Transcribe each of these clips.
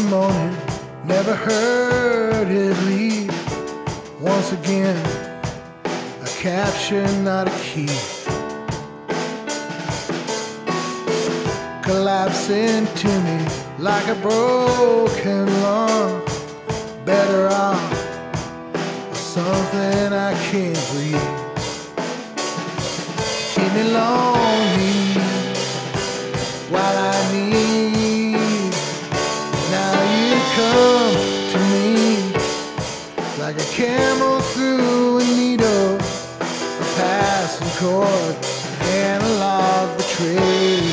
morning, never heard it leave. Once again, a capture, not a key. Collapsing to me like a broken lung. Better off with something I can't breathe. Keep me lonely while I need. Now you come to me like a camel through a needle, a passing chord, analog betrayed.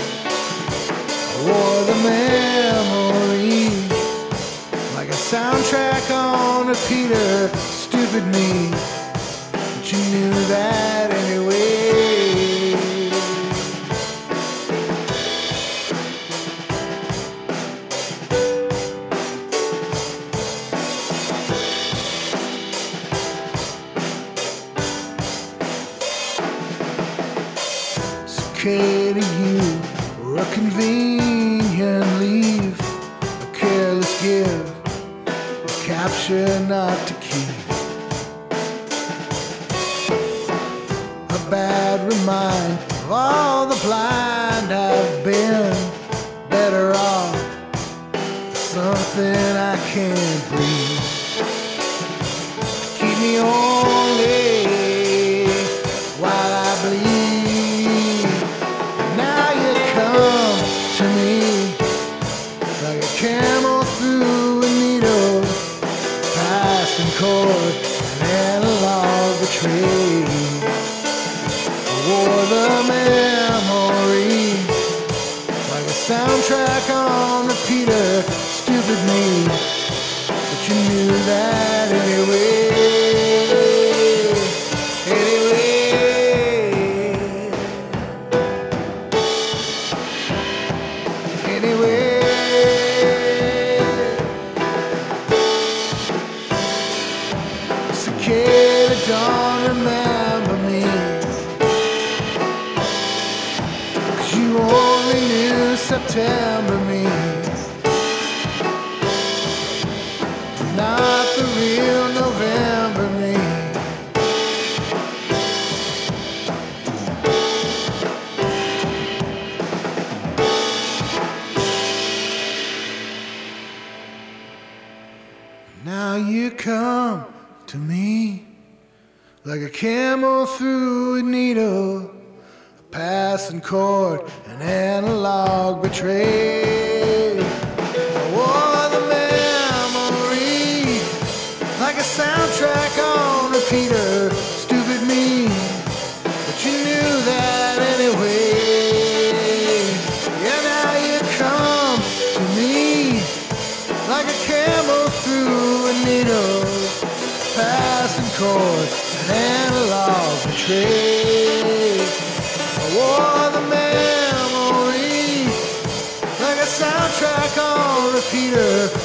Wore the memory like a soundtrack on repeater. Stupid me, but you knew that anyway. It's okay to you, or a convenient leave, a careless give, a capture not to keep, a bad remind of all the blind I've been. Better off something I can't breathe. Keep me only while I bleed. Now you come to me like a camel through a needle, passing chord, an analog betrayed. I wore the memory like a soundtrack on repeater. Stupid me, but you knew that anyway. Cicada don't remember me, 'cause you only knew September me, not the real November me. Now you come to me like a camel through a needle, a passing chord, an analog betrayed. I wore the memory like a soundtrack on repeater. Stupid me, but you knew that anyway. Yeah, now you come to me like a camel through a needle, passing chord, an analog betrayed. I wore the memory like a soundtrack on repeater.